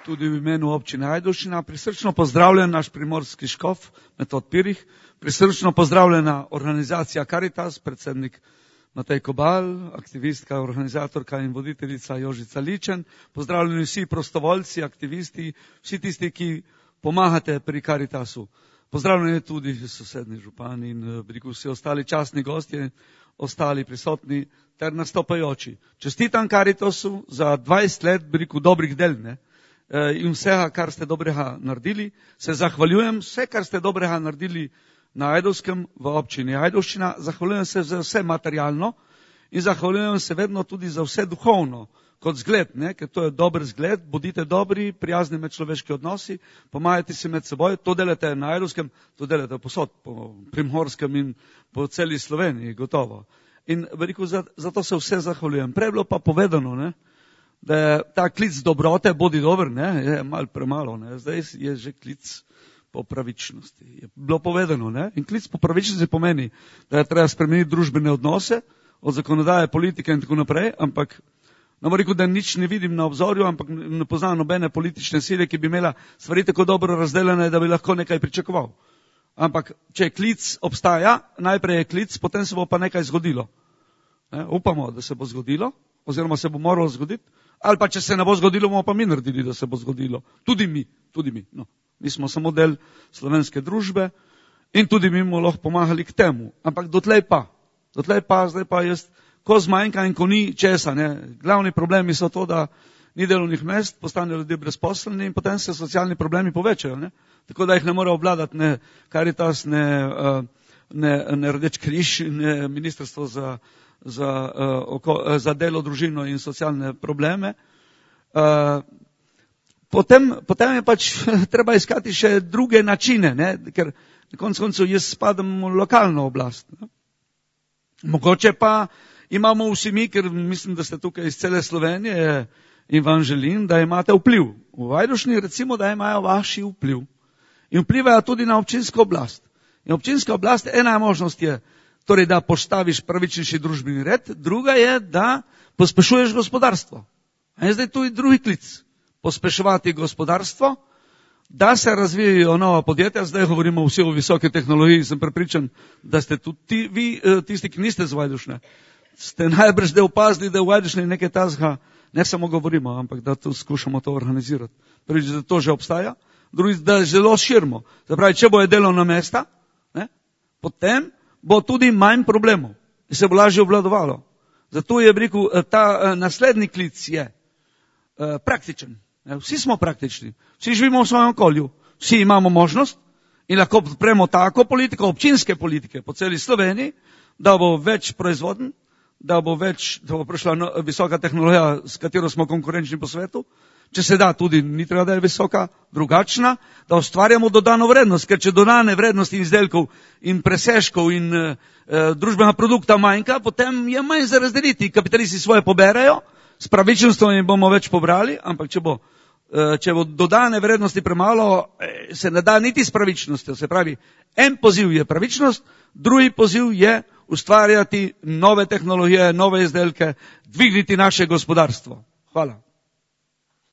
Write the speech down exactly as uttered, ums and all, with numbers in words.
tudi v imenu občine Ajdovščina. Prisrčno pozdravljen naš primorski škof Metod Pirih, prisrčno pozdravljena organizacija Karitas, predsednik Matej Kobal, aktivistka, organizatorka in voditeljica Jožica Ličen, pozdravljeni vsi prostovoljci, aktivisti, vsi tisti, ki pomagate pri Karitasu. Pozdravljeni tudi sosednji župani in veliko vsi ostali častni gostje, ostali prisotni ter nastopajoči. Čestitam Karitasu za dvajset let veliko dobrih del, ne? In vsega, kar ste dobrega naredili. Se zahvaljujem vse, kar ste dobrega naredili na Ajdovskem v občini Ajdovščina. Zahvaljujem se za vse materialno in zahvaljujem se vedno tudi za vse duhovno, kot zgled, ne? Ker to je dober zgled. Bodite dobri, prijazni med človeški odnosi, pomagajte si med seboj. To delate na Ajdovskem, to delate posod, po Primhorskem in po celi Sloveniji, gotovo. In veliko zato se vse zahvaljujem. Prej je bilo pa povedano, ne? Da je ta klic dobrote, bodi dober, ne, je malo premalo, ne, zdaj je že klic po pravičnosti. Je bilo povedano, ne, in klic po pravičnosti pomeni, da je treba spremeniti družbene odnose, od zakonodaje, politike in tako naprej, ampak, ne bom rekel, da nič ne vidim na obzorju, ampak ne poznam nobene politične sile, ki bi imela stvari tako dobro razdeljene, da bi lahko nekaj pričakoval. Ampak, če klic obstaja, najprej je klic, potem se bo pa nekaj zgodilo. Ne, upamo, da se bo zgodilo, oziroma se bo moralo zgoditi, ali pa če se ne bo zgodilo, bomo pa mi naredili, da se bo zgodilo. Tudi mi, tudi mi. No, mi smo samo del slovenske družbe in tudi mi bomo lahko pomagali k temu. Ampak dotlej pa, dotlej pa, zdaj pa jaz, ko zmanjka in ko ni česa, ne. Glavni problemi so to, da ni delovnih mest, postanejo ljudje brezposelni in potem se socialni problemi povečajo, ne. Tako da jih ne more obvladati ne Karitas, ne, ne, ne Rdeč križ, ne ministrstvo za Za, uh, za delo, družino in socialne probleme. Uh, potem, potem je pač treba iskati še druge načine, ne? Ker na koncu koncev jaz spadam v lokalno oblast. Ne? Mogoče pa imamo vsi mi, ker mislim, da ste tukaj iz cele Slovenije in vam želim, da imate vpliv. V Ajdovščini recimo, da imajo vaši vpliv. In vplivajo tudi na občinsko oblast. In občinska oblast, ena možnost je, torej, da postaviš pravičnejši družbeni red, druga je, da pospešuješ gospodarstvo. A je zdaj tu drugi klic. Pospeševati gospodarstvo, da se razvijajo nova podjetja. Zdaj govorimo vsi o visoki tehnologiji, sem prepričan, da ste tudi vi, tisti, ki niste z Ajdovščine, ste najbrž da opazili, da v Ajdovščini nekaj tazga, ne samo govorimo, ampak da tu skušamo to organizirati. Prvič, da to že obstaja, drugič, da zelo širimo. Zapravi, če bojo delovna mesta, ne, potem bo tudi manj problemov in se bo lažje obvladovalo. Zato je rekel, ta naslednji klic je uh, praktičen. Vsi smo praktični, vsi živimo v svojem okolju, vsi imamo možnost in lahko podpremo tako politiko, občinske politike po celi Sloveniji, da bo več proizvoden, da bo več, da bo prišla no, visoka tehnologija, s katero smo konkurenčni po svetu, če se da tudi, ni treba, da je visoka, drugačna, da ustvarjamo dodano vrednost, ker če dodane vrednosti izdelkov in preseškov in e, družbena produkta manjka, potem je manj za razdeliti. Kapitalisti svoje poberajo, s pravičnostjo jim bomo več pobrali, ampak če bo, e, če bo dodane vrednosti premalo, e, se ne da niti s pravičnostjo. Se pravi, en poziv je pravičnost, drugi poziv je ustvarjati nove tehnologije, nove izdelke, dvigniti naše gospodarstvo. Hvala.